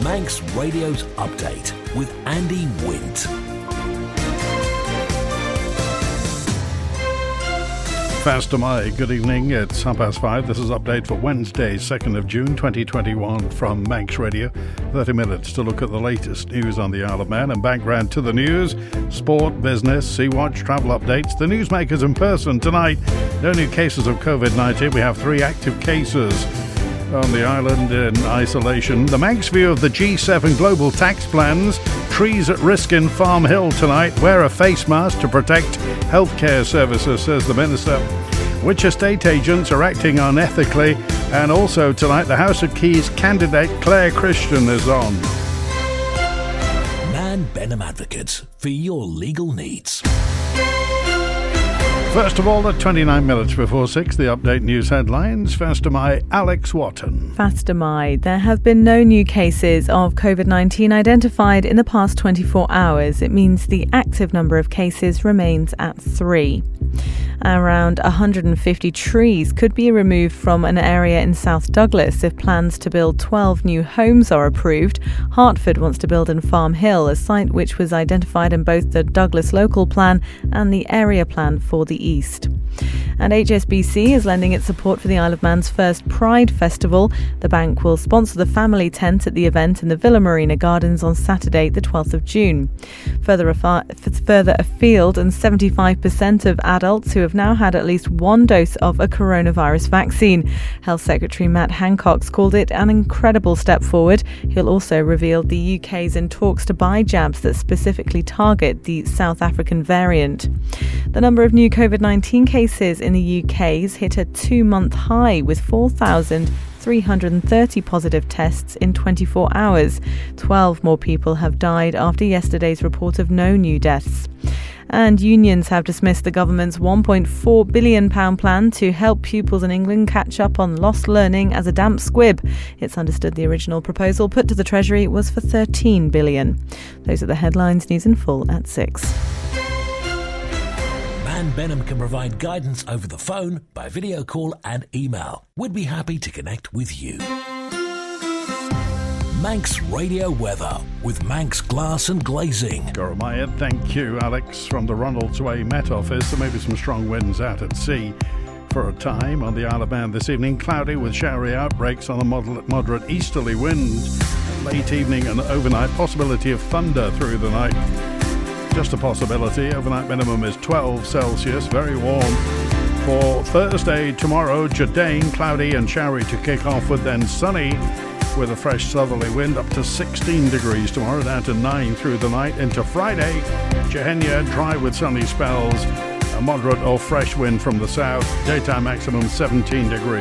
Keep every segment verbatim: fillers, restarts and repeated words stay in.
Manx Radio's Update with Andy Wint. Faster my good evening. It's half past five. This is Update for Wednesday, second of June twenty twenty-one from Manx Radio. thirty minutes to look at the latest news on the Isle of Man and background to the news, sport, business, Sea-Watch, travel updates, the newsmakers in person tonight. No new cases of covid nineteen. We have three active cases on the island in isolation. The Manx view of the G seven global tax plans. Trees at risk in Farm Hill tonight. Wear a face mask to protect healthcare services, says the Minister. Which estate agents are acting unethically? And also tonight, the House of Keys candidate Claire Christian is on. Man Benham Advocates, for your legal needs. First of all, at twenty-nine minutes before six, the Update news headlines. Faster my Alex Watton. Faster my. There have been no new cases of covid nineteen identified in the past twenty-four hours. It means the active number of cases remains at three. Around one hundred fifty trees could be removed from an area in South Douglas if plans to build twelve new homes are approved. Hertford wants to build in Farm Hill, a site which was identified in both the Douglas local plan and the area plan for the east. And H S B C is lending its support for the Isle of Man's first Pride Festival. The bank will sponsor the family tent at the event in the Villa Marina Gardens on Saturday, the twelfth of June. Further, afi- further afield, and seventy-five percent of adults who have now had at least one dose of a coronavirus vaccine. Health Secretary Matt Hancock's called it an incredible step forward. He'll also reveal the U K's in talks to buy jabs that specifically target the South African variant. The number of new covid nineteen cases in the U K's hit a two-month high with four thousand three hundred thirty positive tests in twenty-four hours. twelve more people have died after yesterday's report of no new deaths. And unions have dismissed the government's one point four billion pounds plan to help pupils in England catch up on lost learning as a damp squib. It's understood the original proposal put to the Treasury was for thirteen billion pounds. Those are the headlines. News in full at six. Man Benham can provide guidance over the phone, by video call and email. We'd be happy to connect with you. Manx Radio Weather with Manx Glass and Glazing. Goromaya, thank you, Alex, from the Ronalds Way Met Office. There may be some strong winds out at sea for a time on the Isle of Man this evening. Cloudy with showery outbreaks on a moderate, moderate easterly wind. Late evening and overnight, possibility of thunder through the night. Just a possibility. Overnight minimum is twelve Celsius, very warm. For Thursday, tomorrow, Jardine, cloudy and showery to kick off, with then sunny with a fresh southerly wind up to sixteen degrees tomorrow, down to nine through the night. Into Friday, Jehenya, dry with sunny spells, a moderate or fresh wind from the south, daytime maximum seventeen degrees.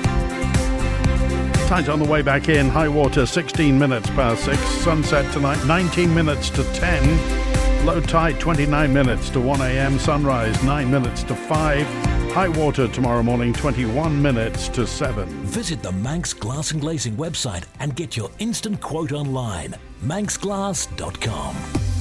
Tides on the way back in, high water sixteen minutes past six, sunset tonight nineteen minutes to ten. Low tide twenty-nine minutes to one a.m. Sunrise nine minutes to five. High water tomorrow morning twenty-one minutes to seven. Visit the Manx Glass and Glazing website and get your instant quote online. manx glass dot com.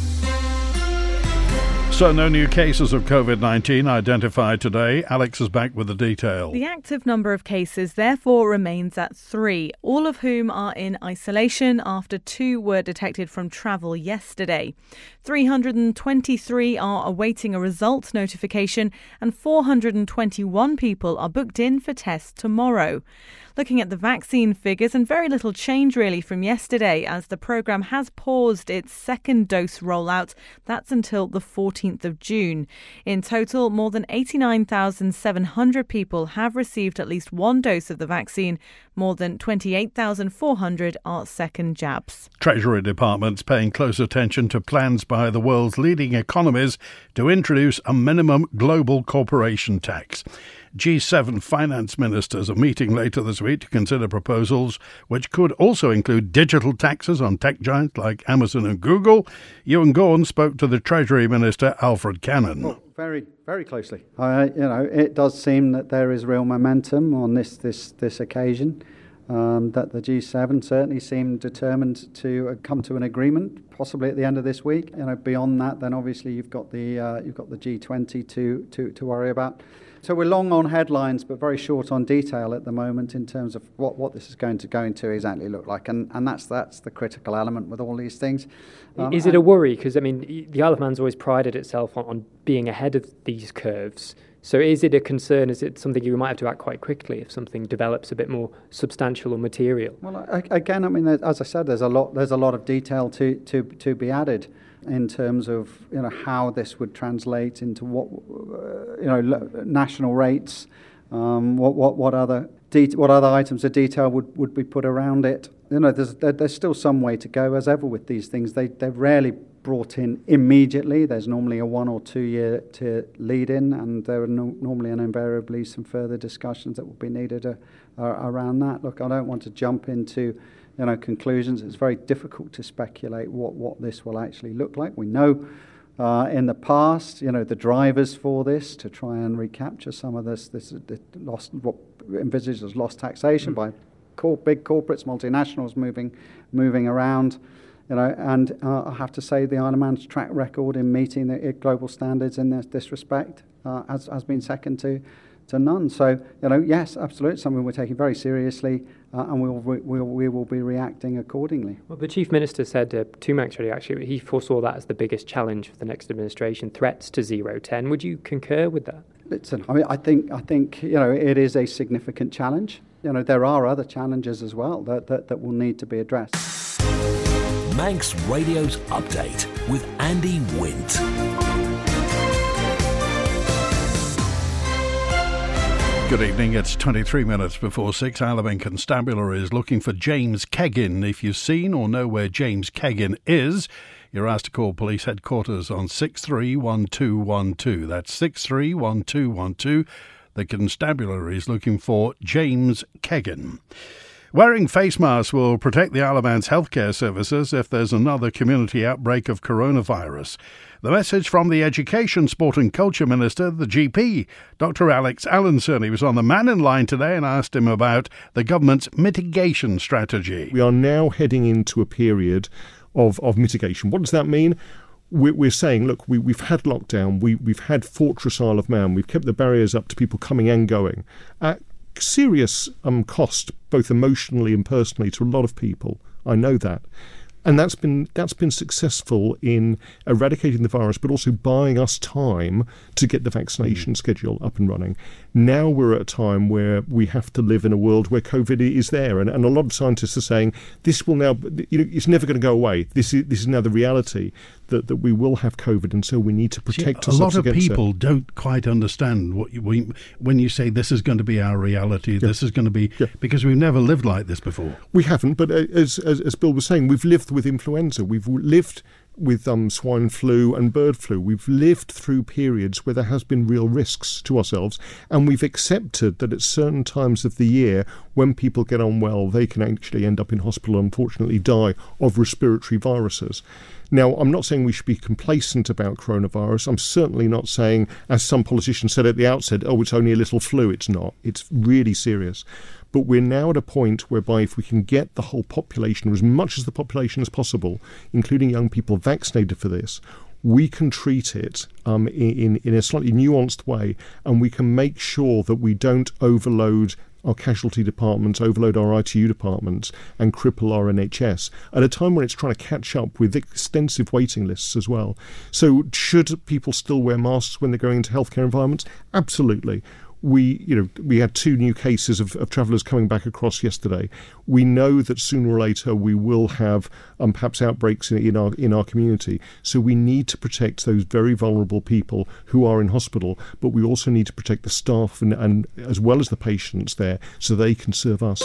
So no new cases of covid nineteen identified today. Alex is back with the detail. The active number of cases therefore remains at three, all of whom are in isolation after two were detected from travel yesterday. three hundred twenty-three are awaiting a result notification and four hundred twenty-one people are booked in for tests tomorrow. Looking at the vaccine figures, and very little change really from yesterday, as the programme has paused its second dose rollout. That's until the fourteenth of June. In total, more than eighty-nine thousand seven hundred people have received at least one dose of the vaccine. More than twenty-eight thousand four hundred are second jabs. Treasury Department's paying close attention to plans by the world's leading economies to introduce a minimum global corporation tax. G seven finance ministers are meeting later this week to consider proposals which could also include digital taxes on tech giants like Amazon and Google. Ewan Gorn spoke to the Treasury Minister, Alfred Cannon. Oh, very, very closely. Uh, you know, it does seem that there is real momentum on this this this occasion. Um, that the G seven certainly seem determined to uh, come to an agreement, possibly at the end of this week. You know, beyond that, then obviously you've got the uh, you've got the G twenty to to to worry about. So we're long on headlines but very short on detail at the moment in terms of what, what this is going to going to exactly look like, and, and that's that's the critical element with all these things. Um, is it a worry? Because, I mean, the Isle of Man's always prided itself on, on being ahead of these curves. So is it a concern? Is it something you might have to act quite quickly if something develops a bit more substantial or material? Well, I, again, I mean, as I said, there's a lot there's a lot of detail to, to, to be added in terms of, you know, how this would translate into what, uh, you know, national rates, um, what what what other de- what other items of detail would, would be put around it. You know, there's there, there's still some way to go, as ever with these things. They they're rarely brought in immediately. There's normally a one or two year to lead in, and there are no, normally and invariably some further discussions that will be needed uh, uh, around that. Look, I don't want to jump into, you know, conclusions. It's very difficult to speculate what, what this will actually look like. We know uh, in the past, you know, the drivers for this to try and recapture some of this, this the lost, what envisaged as lost taxation mm-hmm. by cor- big corporates, multinationals moving moving around. You know, and uh, I have to say the Isle of Man's track record in meeting the global standards in this, this respect uh, has, has been second to, to none. So, you know, yes, absolutely, something we're taking very seriously, uh, and we'll, we'll, we will be reacting accordingly. Well, the Chief Minister said uh, to Manx Radio, actually, he foresaw that as the biggest challenge for the next administration, threats to zero ten. Would you concur with that? Listen, I mean, I think, I think, you know, it is a significant challenge. You know, there are other challenges as well that, that, that will need to be addressed. Manx Radio's Update with Andy Wint. Good evening, it's twenty-three minutes before six. Isle of Man Constabulary is looking for James Keggin. If you've seen or know where James Keggin is, you're asked to call police headquarters on six three one two one two. That's six three one two one two. The constabulary is looking for James Keggin. Wearing face masks will protect the Isle of Man's healthcare services if there's another community outbreak of coronavirus. The message from the Education, Sport and Culture Minister, the G P, Doctor Alex Allinson. He was on the Man in Line today and asked him about the government's mitigation strategy. We are now heading into a period of, of mitigation. What does that mean? We're, we're saying, look, we, we've had lockdown, we, we've had Fortress Isle of Man, we've kept the barriers up to people coming and going. At serious um, cost, both emotionally and personally, to a lot of people. I know that. And that's been that's been successful in eradicating the virus, but also buying us time to get the vaccination mm. schedule up and running. Now we're at a time where we have to live in a world where COVID is there, and, and a lot of scientists are saying this will now, you know, it's never going to go away. This is this is now the reality that, that we will have COVID, and so we need to protect See, ourselves against it. A lot of people it. don't quite understand what you, we, when you say this is going to be our reality. Yeah. This is going to be yeah. because we've never lived like this before. We haven't, but as as, as Bill was saying, we've lived with influenza. We've lived with um, swine flu and bird flu. We've lived through periods where there has been real risks to ourselves, and we've accepted that at certain times of the year, when people get on well, they can actually end up in hospital and unfortunately die of respiratory viruses. Now, I'm not saying we should be complacent about coronavirus. I'm certainly not saying, as some politicians said at the outset, oh, it's only a little flu. It's not. It's really serious. But we're now at a point whereby if we can get the whole population, or as much as the population as possible, including young people, vaccinated for this, we can treat it um, in, in a slightly nuanced way, and we can make sure that we don't overload our casualty departments, overload our I T U departments, and cripple our N H S at a time when it's trying to catch up with extensive waiting lists as well. So should people still wear masks when they're going into healthcare environments? Absolutely. We, you know, we had two new cases of, of travellers coming back across yesterday. We know that sooner or later we will have um, perhaps outbreaks in, in our in our community. So we need to protect those very vulnerable people who are in hospital, but we also need to protect the staff and, and as well as the patients there, so they can serve us.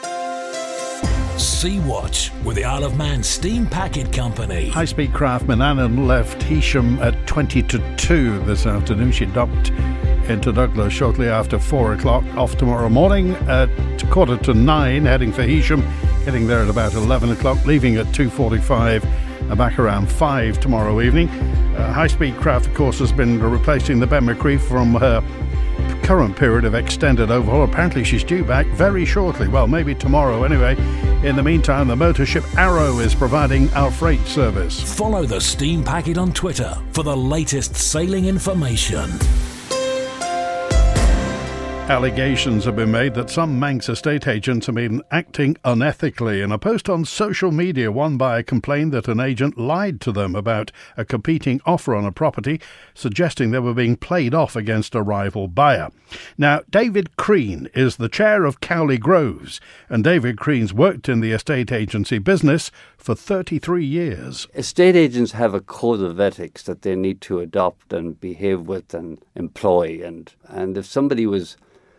Sea-Watch with the Isle of Man Steam Packet Company. High-speed craft Manannan left Heysham at twenty to two this afternoon. She docked into Douglas shortly after four o'clock. Off tomorrow morning at quarter to nine, heading for Heysham, getting there at about eleven o'clock, leaving at two forty-five, uh, back around five tomorrow evening. Uh, high-speed craft, of course, has been replacing the Ben McCree from her current period of extended overhaul. Apparently she's due back very shortly, well, maybe tomorrow anyway. In the meantime, the motor ship Arrow is providing our freight service. Follow the Steam Packet on Twitter for the latest sailing information. Allegations have been made that some Manx estate agents have been acting unethically. In a post on social media, one buyer complained that an agent lied to them about a competing offer on a property, suggesting they were being played off against a rival buyer. Now, David Crean is the chair of Cowley Groves, and David Crean's worked in the estate agency business for thirty-three years. Estate agents have a code of ethics that they need to adopt and behave with and employ. And, and if somebody was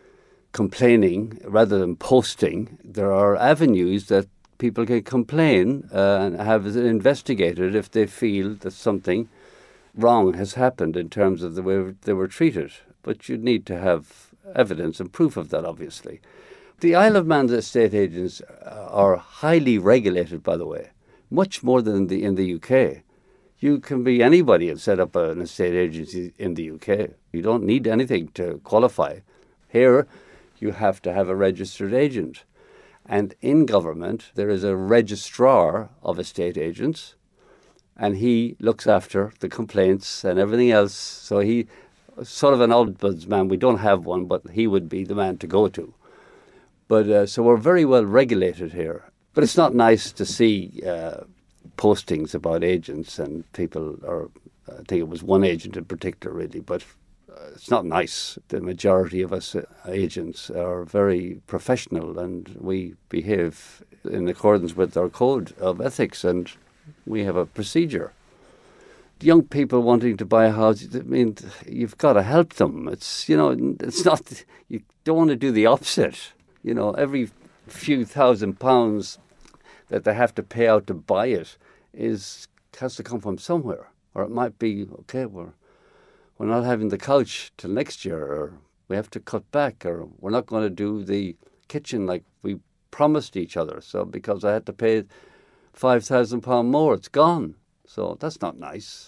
complaining rather than posting, there are avenues that people can complain uh, and have it investigated if they feel that something wrong has happened in terms of the way they were treated. But you need to have evidence and proof of that, obviously. The Isle of Man's estate agents are highly regulated, by the way, much more than the, in the U K. You can be anybody and set up an estate agency in the U K. You don't need anything to qualify. Here, you have to have a registered agent. And in government, there is a registrar of estate agents, and he looks after the complaints and everything else. So he, sort of an ombudsman, we don't have one, but he would be the man to go to. But uh, so we're very well regulated here. But it's not nice to see uh, postings about agents and people, or I think it was one agent in particular, really, but it's not nice. The majority of us agents are very professional and we behave in accordance with our code of ethics, and we have a procedure. The young people wanting to buy a house, I mean, you've got to help them. It's, you know, it's not, you don't want to do the opposite. You know, every few thousand pounds that they have to pay out to buy it is has to come from somewhere. Or it might be, okay, we're We're not having the couch till next year, or we have to cut back, or we're not going to do the kitchen like we promised each other. So because I had to pay five thousand pounds more, it's gone. So that's not nice.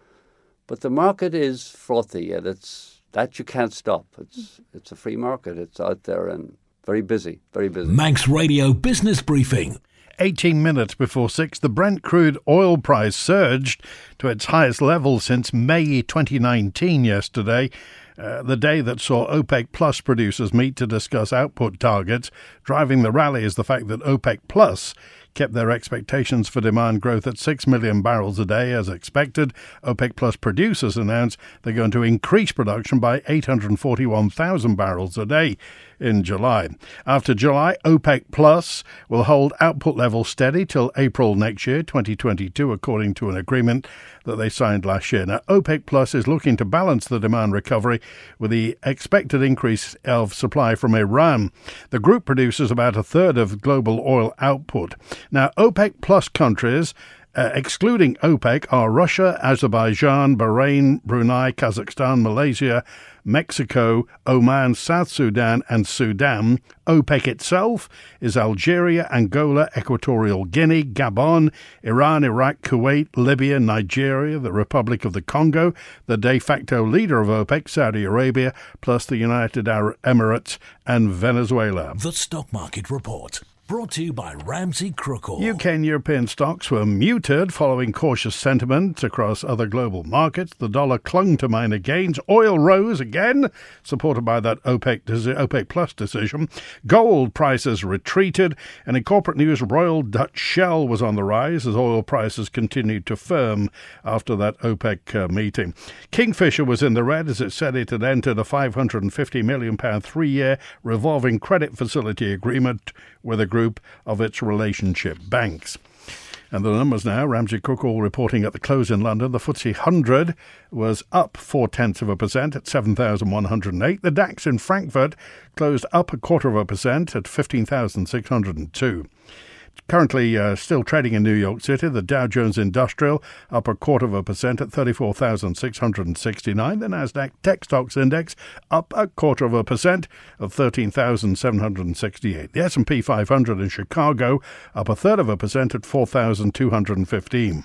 But the market is frothy, and it's that you can't stop. It's it's a free market. It's out there and very busy, very busy. Manx Radio Business Briefing. eighteen minutes before six, the Brent crude oil price surged to its highest level since May twenty nineteen yesterday, uh, the day that saw OPEC Plus producers meet to discuss output targets. Driving the rally is the fact that OPEC Plus kept their expectations for demand growth at six million barrels a day as expected. OPEC Plus producers announced they're going to increase production by eight hundred forty-one thousand barrels a day in July. After July, OPEC Plus will hold output levels steady till April next year, twenty twenty-two, according to an agreement that they signed last year. Now, OPEC Plus is looking to balance the demand recovery with the expected increase of supply from Iran. The group produces about a third of global oil output. Now, OPEC Plus countries, uh, excluding OPEC, are Russia, Azerbaijan, Bahrain, Brunei, Kazakhstan, Malaysia, Mexico, Oman, South Sudan and Sudan. OPEC itself is Algeria, Angola, Equatorial Guinea, Gabon, Iran, Iraq, Kuwait, Libya, Nigeria, the Republic of the Congo, the de facto leader of OPEC, Saudi Arabia, plus the United Arab Emirates and Venezuela. The Stock Market Report. Brought to you by Ramsey Crookall. U K and European stocks were muted following cautious sentiment across other global markets. The dollar clung to minor gains. Oil rose again, supported by that OPEC, OPEC Plus decision. Gold prices retreated. And in corporate news, Royal Dutch Shell was on the rise as oil prices continued to firm after that OPEC uh, meeting. Kingfisher was in the red as it said it had entered a five hundred fifty million pounds three-year revolving credit facility agreement with a group of its relationship banks. And the numbers now, Ramsey Crookall reporting at the close in London. The F T S E one hundred was up four-tenths of a percent at seven thousand one hundred eight. The DAX in Frankfurt closed up a quarter of a percent at fifteen thousand six hundred two. Currently uh, still trading in New York City, the Dow Jones Industrial up a quarter of a percent at thirty-four thousand six hundred sixty-nine. The Nasdaq Tech Stocks Index up a quarter of a percent at thirteen thousand seven hundred sixty-eight. The S and P five hundred in Chicago up a third of a percent at four thousand two hundred fifteen.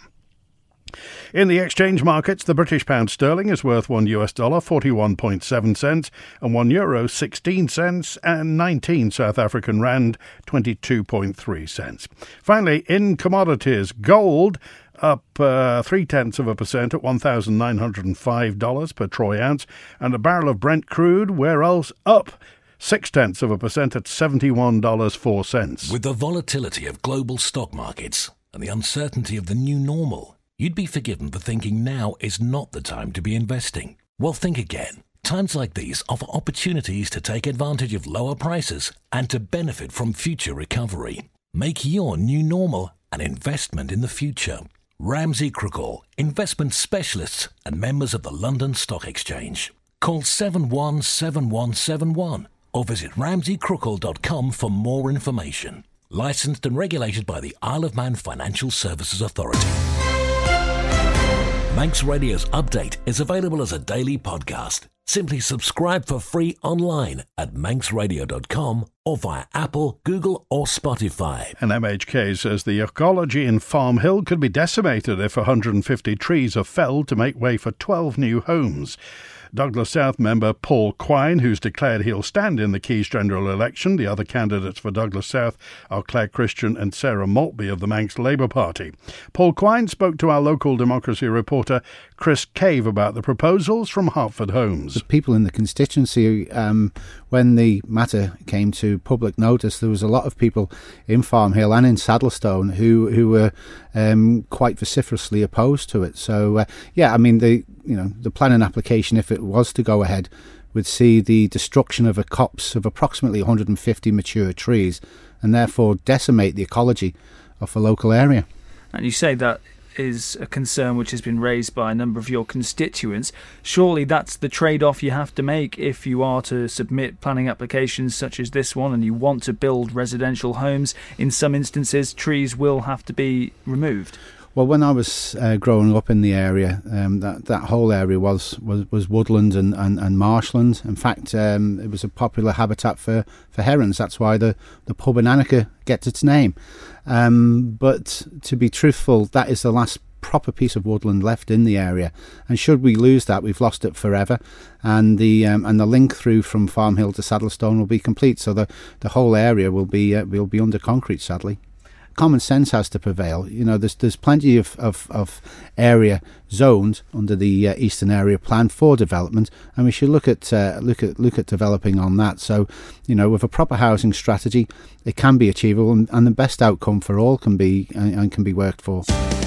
In the exchange markets, the British pound sterling is worth one U S dollar forty-one point seven cents and one euro sixteen cents and nineteen South African rand twenty-two point three cents. Finally, in commodities, gold up uh, three-tenths of a percent at one thousand nine hundred five dollars per troy ounce, and a barrel of Brent crude, where else, up six-tenths of a percent at seventy-one dollars and four cents. With the volatility of global stock markets and the uncertainty of the new normal, you'd be forgiven for thinking now is not the time to be investing. Well, think again. Times like these offer opportunities to take advantage of lower prices and to benefit from future recovery. Make your new normal an investment in the future. Ramsey Crookall, investment specialists and members of the London Stock Exchange. Call seven one seven one seven one or visit ramsey crookall dot com for more information. Licensed and regulated by the Isle of Man Financial Services Authority. Manx Radio's update is available as a daily podcast. Simply subscribe for free online at manx radio dot com or via Apple, Google or Spotify. And M H K says the ecology in Farm Hill could be decimated if one hundred fifty trees are felled to make way for twelve new homes. Douglas South member Paul Quine, who's declared he'll stand in the Keys general election. The other candidates for Douglas South are Claire Christian and Sarah Maltby of the Manx Labour Party. Paul Quine spoke to our local democracy reporter Chris Cave about the proposals from Hertford Homes. The people in the constituency, um, when the matter came to public notice, there was a lot of people in Farm Hill and in Saddlestone who who were um, quite vociferously opposed to it. So, uh, yeah, I mean, the you know the planning application, if it was to go ahead, would see the destruction of a copse of approximately one hundred fifty mature trees and therefore decimate the ecology of the local area. And you say that is a concern which has been raised by a number of your constituents. Surely that's the trade-off you have to make if you are to submit planning applications such as this one and you want to build residential homes. In some instances, trees will have to be removed. Well, when I was uh, growing up in the area, um, that that whole area was was, was woodland and, and, and marshland. In fact, um, it was a popular habitat for, for herons. That's why the, the pub in Annika gets its name. Um, but to be truthful, that is the last proper piece of woodland left in the area. And should we lose that, we've lost it forever. And the um, and the link through from Farm Hill to Saddlestone will be complete. So the, the whole area will be uh, will be under concrete, sadly. Common sense has to prevail. You know, there's there's plenty of, of, of area zoned under the uh, Eastern Area Plan for development, and we should look at uh, look at look at developing on that. So, you know, with a proper housing strategy, it can be achievable, and, and the best outcome for all can be and, and can be worked for.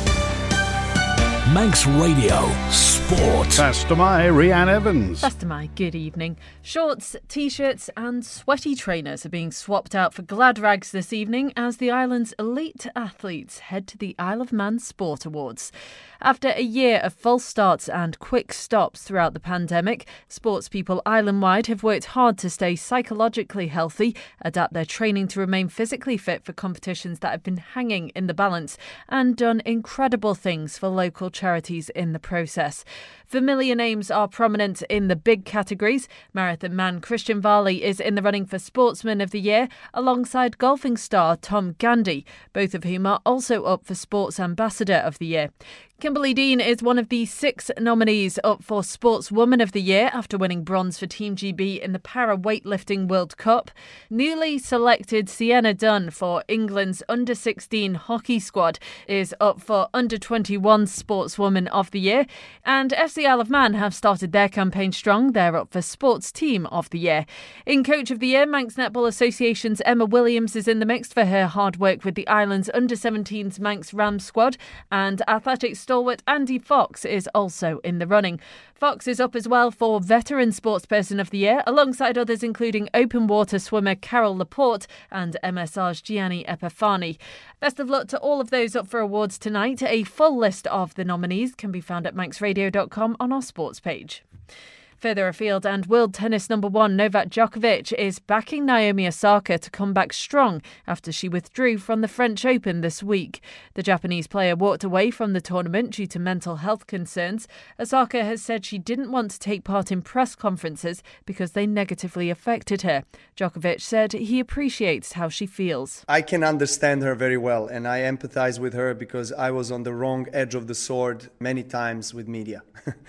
Manx Radio Sport. Tastamai, Rhiann Evans. Tastamai, good evening. Shorts, t-shirts and sweaty trainers are being swapped out for glad rags this evening as the island's elite athletes head to the Isle of Man Sport Awards. After a year of false starts and quick stops throughout the pandemic, sports people island-wide have worked hard to stay psychologically healthy, adapt their training to remain physically fit for competitions that have been hanging in the balance, and done incredible things for local charities in the process. Familiar names are prominent in the big categories. Marathon man Christian Varley is in the running for Sportsman of the Year, alongside golfing star Tom Gandy, both of whom are also up for Sports Ambassador of the Year. Kimberly Dean is one of the six nominees up for Sportswoman of the Year after winning bronze for Team G B in the Para Weightlifting World Cup. Newly selected Sienna Dunn for England's under sixteen hockey squad is up for under twenty-one Sportswoman of the Year. And F C Isle of Man have started their campaign strong. They're up for Sports Team of the Year. In Coach of the Year, Manx Netball Association's Emma Williams is in the mix for her hard work with the island's under seventeens Manx Rams squad, and athletics stalwart Andy Fox is also in the running. Fox is up as well for Veteran Sportsperson of the Year, alongside others including open water swimmer Carol Laporte and M S R's Gianni Epifani. Best of luck to all of those up for awards tonight. A full list of the nominees can be found at manx radio dot com on our sports page. Further afield, and world tennis number one Novak Djokovic is backing Naomi Osaka to come back strong after she withdrew from the French Open this week. The Japanese player walked away from the tournament due to mental health concerns. Osaka has said she didn't want to take part in press conferences because they negatively affected her. Djokovic said he appreciates how she feels. I can understand her very well, and I empathize with her because I was on the wrong edge of the sword many times with media.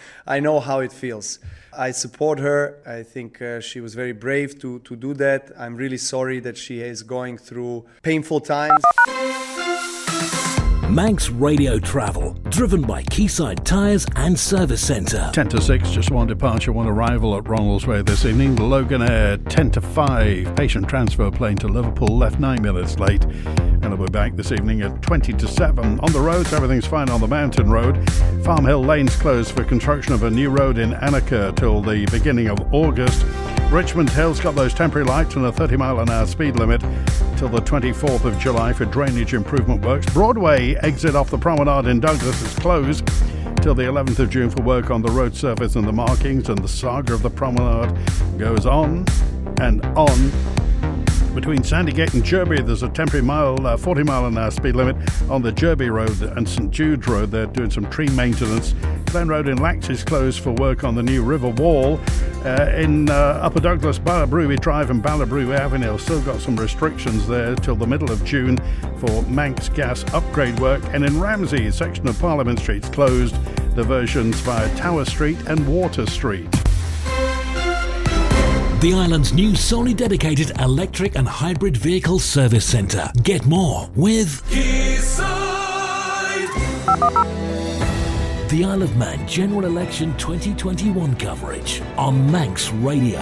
I know how it feels. I support her. I think uh, she was very brave to, to do that. I'm really sorry that she is going through painful times. Manx Radio Travel, driven by Quayside Tyres and Service Centre. ten to six, just one departure, one arrival at Ronaldsway this evening. The Logan Air, ten to five, patient transfer plane to Liverpool, left nine minutes late. And it'll be back this evening at twenty to seven. On the roads, everything's fine on the mountain road. Farm Hill Lane's closed for construction of a new road in Annika till the beginning of August. Richmond Hill's got those temporary lights and a thirty mile an hour speed limit till the twenty-fourth of July for drainage improvement works. Broadway exit off the promenade in Douglas is closed till the eleventh of June for work on the road surface and the markings, and the saga of the promenade goes on and on. Between Sandygate and Jerby, there's a temporary mile, uh, forty mile an hour speed limit on the Jerby Road and St Jude's Road. They're doing some tree maintenance. Glen Road in Lax is closed for work on the new river wall. Uh, in uh, Upper Douglas, Ballabruby Drive and Ballabruby Avenue still got some restrictions there till the middle of June for Manx gas upgrade work. And in Ramsey, a section of Parliament Street's closed. Diversions via Tower Street and Water Street. The island's new solely dedicated electric and hybrid vehicle service centre. Get more with Quayside. The Isle of Man General Election twenty twenty-one coverage on Manx Radio.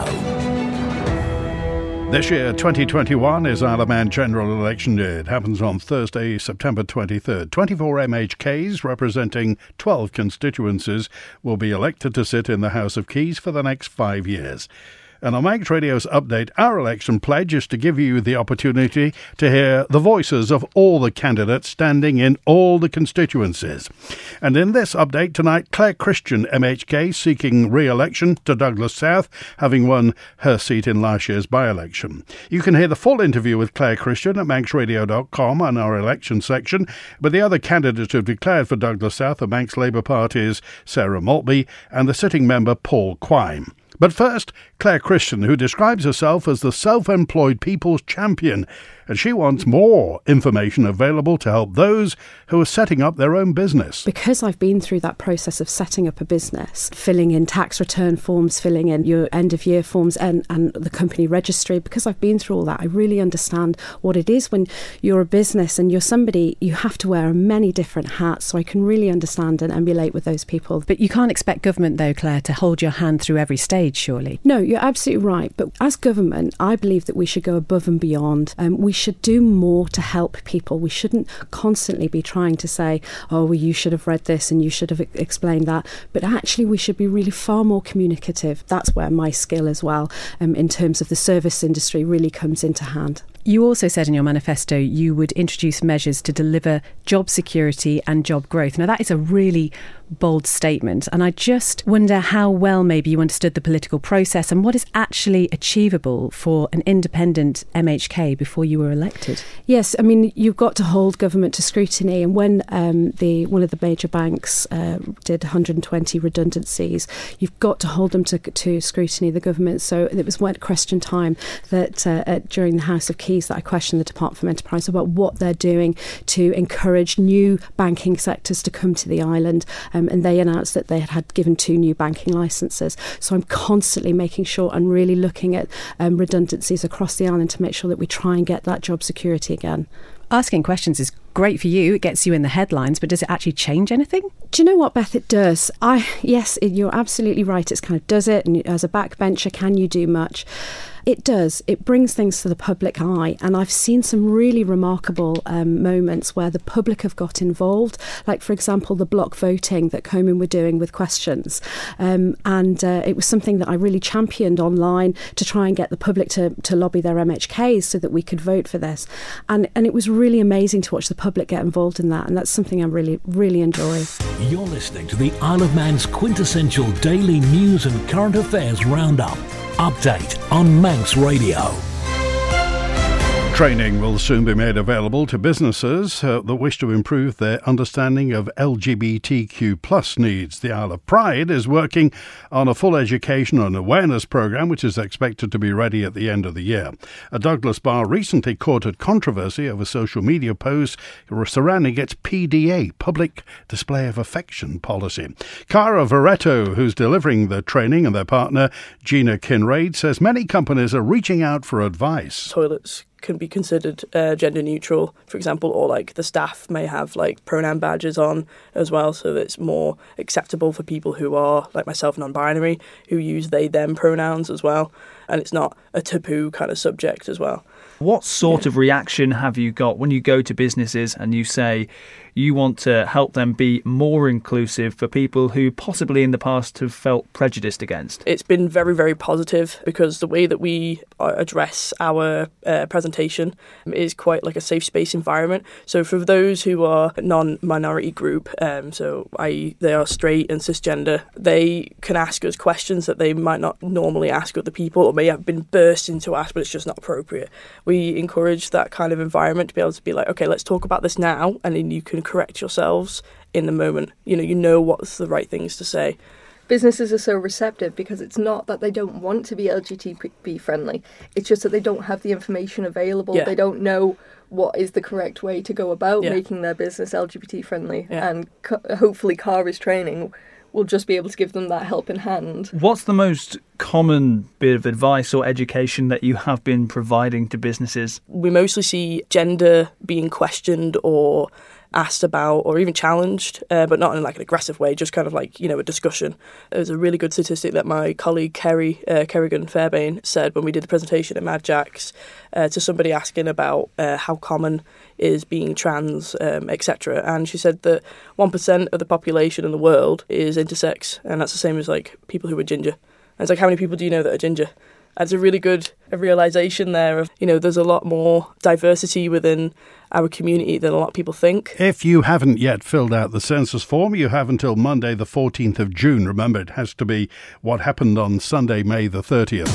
This year, twenty twenty-one, is Isle of Man General Election Day. It happens on Thursday, September twenty-third. twenty-four M H Ks representing twelve constituencies will be elected to sit in the House of Keys for the next five years. And on Manx Radio's update, our election pledge is to give you the opportunity to hear the voices of all the candidates standing in all the constituencies. And in this update tonight, Claire Christian, M H K, seeking re-election to Douglas South, having won her seat in last year's by-election. You can hear the full interview with Claire Christian at manx radio dot com on our election section, but the other candidates who have declared for Douglas South are Manx Labour Party's Sarah Maltby and the sitting member Paul Quine. But first, Claire Christian, who describes herself as the self-employed people's champion, and she wants more information available to help those who are setting up their own business. Because I've been through that process of setting up a business, filling in tax return forms, filling in your end-of-year forms and, and the company registry, because I've been through all that, I really understand what it is when you're a business and you're somebody, you have to wear many different hats, so I can really understand and emulate with those people. But you can't expect government, though, Claire, to hold your hand through every stage, surely? No, you're absolutely right. But as government, I believe that we should go above and beyond. Um, we should do more to help people. We shouldn't constantly be trying to say, oh, well, you should have read this and you should have explained that. But actually, we should be really far more communicative. That's where my skill as well, um, in terms of the service industry, really comes into hand. You also said in your manifesto you would introduce measures to deliver job security and job growth. Now, that is a really bold statement, and I just wonder how well maybe you understood the political process and what is actually achievable for an independent M H K before you were elected. Yes, I mean, you've got to hold government to scrutiny, and when um, the one of the major banks uh, did one hundred twenty redundancies, you've got to hold them to, to scrutiny, the government. So it was one question time that uh, at, during the House of Keys that I questioned the Department for Enterprise about what they're doing to encourage new banking sectors to come to the island. Um, and they announced that they had, had given two new banking licences. So I'm constantly making sure and really looking at um, redundancies across the island to make sure that we try and get that job security again. Asking questions is great for you. It gets you in the headlines, but does it actually change anything? Do you know what, Beth? It does. I yes, it, you're absolutely right. It's kind of does it, and as a backbencher, can you do much? It does. It brings things to the public eye. And I've seen some really remarkable um, moments where the public have got involved. Like, for example, the block voting that Komen were doing with questions. Um, and uh, it was something that I really championed online to try and get the public to, to lobby their M H Ks so that we could vote for this. And, and it was really amazing to watch the public get involved in that. And that's something I really, really enjoy. You're listening to the Isle of Man's quintessential daily news and current affairs roundup. Update on Manx Radio. Training will soon be made available to businesses uh, that wish to improve their understanding of L G B T Q plus needs. The Isle of Pride is working on a full education and awareness programme which is expected to be ready at the end of the year. A Douglas bar recently courted controversy over social media posts surrounding its P D A, Public Display of Affection policy. Cara Varetto, who's delivering the training, and their partner Gina Kinraid, says many companies are reaching out for advice. Toilets can be considered uh, gender neutral, for example, or like the staff may have like pronoun badges on as well, so that it's more acceptable for people who are, like myself, non-binary, who use they, them pronouns as well, and it's not a taboo kind of subject as well. What sort yeah. of reaction have you got when you go to businesses and you say you want to help them be more inclusive for people who possibly in the past have felt prejudiced against? It's been very, very positive, because the way that we address our uh, presentation is quite like a safe space environment. So for those who are non-minority group, um, so that is they are straight and cisgender, they can ask us questions that they might not normally ask other people, or may have been burst into ask, but it's just not appropriate. We encourage that kind of environment to be able to be like, okay, let's talk about this now, and then you can correct yourselves in the moment. You know, you know what's the right things to say. Businesses are so receptive because it's not that they don't want to be L G B T friendly. It's just that they don't have the information available. Yeah. They don't know what is the correct way to go about yeah. making their business L G B T friendly. Yeah. And co- hopefully Cari's training will just be able to give them that help in hand. What's the most common bit of advice or education that you have been providing to businesses? We mostly see gender being questioned or asked about or even challenged, uh, but not in like an aggressive way, just kind of like, you know, a discussion. There's a really good statistic that my colleague Kerry uh, Kerrigan Fairbairn said when we did the presentation at Mad Jacks uh, to somebody asking about uh, how common is being trans, um, et cetera. And she said that one percent of the population in the world is intersex, and that's the same as like people who are ginger. And it's like, how many people do you know that are ginger? It's a really good realisation there of, you know, there's a lot more diversity within our community than a lot of people think. If you haven't yet filled out the census form, you have until Monday the fourteenth of June. Remember, it has to be what happened on Sunday, May the thirtieth.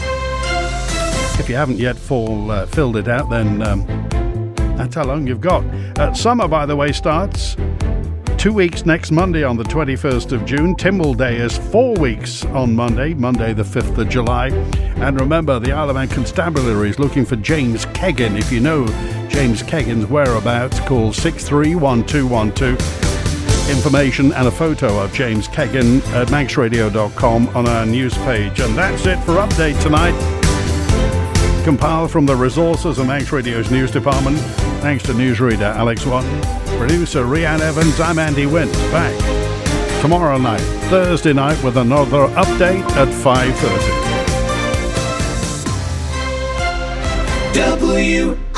If you haven't yet full, uh, filled it out, then um, that's how long you've got. Uh, summer, by the way, starts two weeks next Monday on the twenty-first of June. Timble Day is four weeks on Monday, Monday the fifth of July. And remember, the Isle of Man Constabulary is looking for James Keggin. If you know James Keggin's whereabouts, call six three one two one two. Information and a photo of James Keggin at manx radio dot com on our news page. And that's it for Update tonight. Compiled from the resources of Manx Radio's news department. Thanks to newsreader Alex Watton, producer Rhiann Evans. I'm Andy Wint. Back tomorrow night, Thursday night, with another update at five thirty. W